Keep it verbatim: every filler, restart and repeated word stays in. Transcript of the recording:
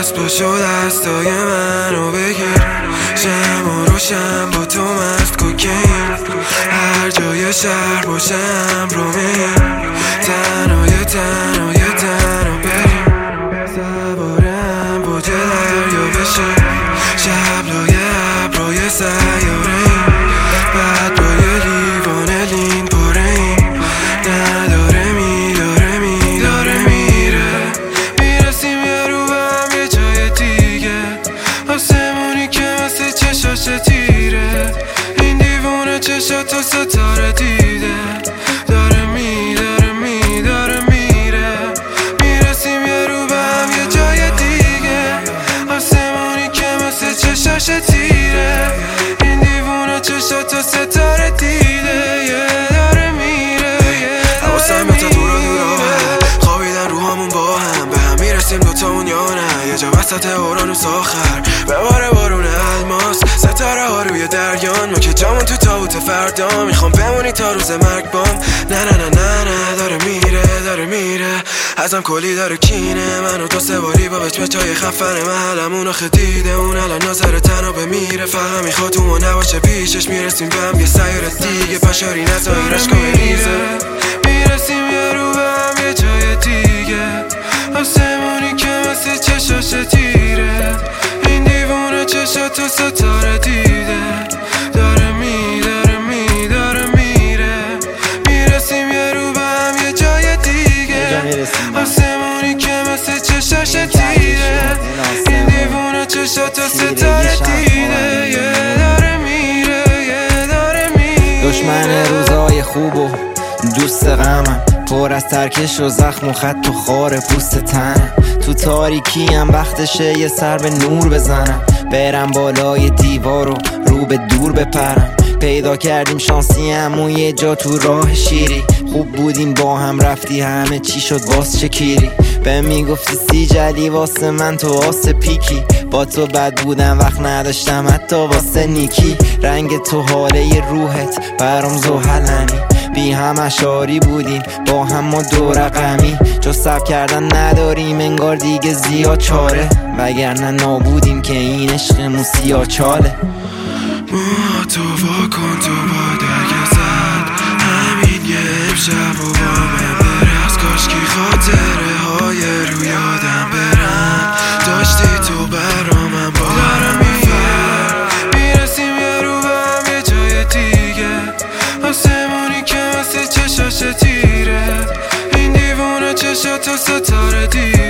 دست پاشو دستای منو بگیر، شم و روشن با تو مست کوکین، هر جای شهر باشم رو میگم، تنهای تنهای تنها بریم، سوارم با دریا بشیم، شبلای ابرای سیاره ایم، بعد بای لیوان لین پاره ایم، نداره میداره میداره میره، میرسیم یه رو به هم یه جای دیگه، آسمونی که مثل چشاش تیره، این دیوونه چشاتو ستاره دیده، داره میداره میداره میره، میرسیم یه رو به هم یه جای دیگه، آسمونی که مثل چشاش تیره، این دیوونه چشاتو ستاره دیده، یه داره میره، حواسم به تا دور و دوراه، خوابیدن روهامون با هم، به هم میرسیم دوتامون یا نه، یه جا وسط اورانوس آخر بباره بارون الماس، ستاره ها روی دریان، ما که جامون تو تابوت فردا، میخوام بمونی تا روز مرگ بام، نه نه نه نه نه، داره میره داره میره، ازم کلی داره کینه، منو دو سه باری با بچمچای خفن محلمون آخه دیده، اون الان ناظر تنها بمیره، فقط میخواد تو ما نباشه پیشش، میرسیم به هم یه سیاره دیگه، پشاری نزایرش که بریزه، میرسیم یه رو به هم یه جای دیگه، آسمونی که مثل چشاش تیره، این دیوونه چشاتو ستاره دیده، داره میداره میداره میره، میرسیم یه رو به هم یه جای دیگه، آسمونی که مثل چشاش تیره، این دیوونه چشاتو ستاره دیده، یه داره میره یه داره میره، دشمن روزای خوب و دوست غمم، پر از ترکش و زخم و خط و خار پوست تنم، تو تاریکی هم وقتشه یه سر به نور بزنم، برم بالای دیوار و رو به دور بپرم، پیدا کردیم شانسی همون یه جا تو راه شیری، خوب بودیم با هم رفتی همه چی شد باز چه کیری، به میگفتی سی جلی واسه من تو واسه پیکی، با تو بد بودم وقت نداشتم حتی واسه نیکی، رنگ تو حاله روحت برام زوهلنی، بی هم اشاری بودیم با هم ما دو رقمی، جز صبر کردن نداریم انگار دیگه زیاد چاره، وگرنه نابودیم که این عشقمون سیاه چاله، موها تو واکن تو با درگه زد، همین یه امشب و با من برس، کاشکی خاطره های رو یادم برن، داشتی تو برا من با دارم میفر، میرسیم یه رو به هم یه جای دیگه، آسمونی که مثل چشاش تیره، این دیوونه چشاتو ستاره دیده.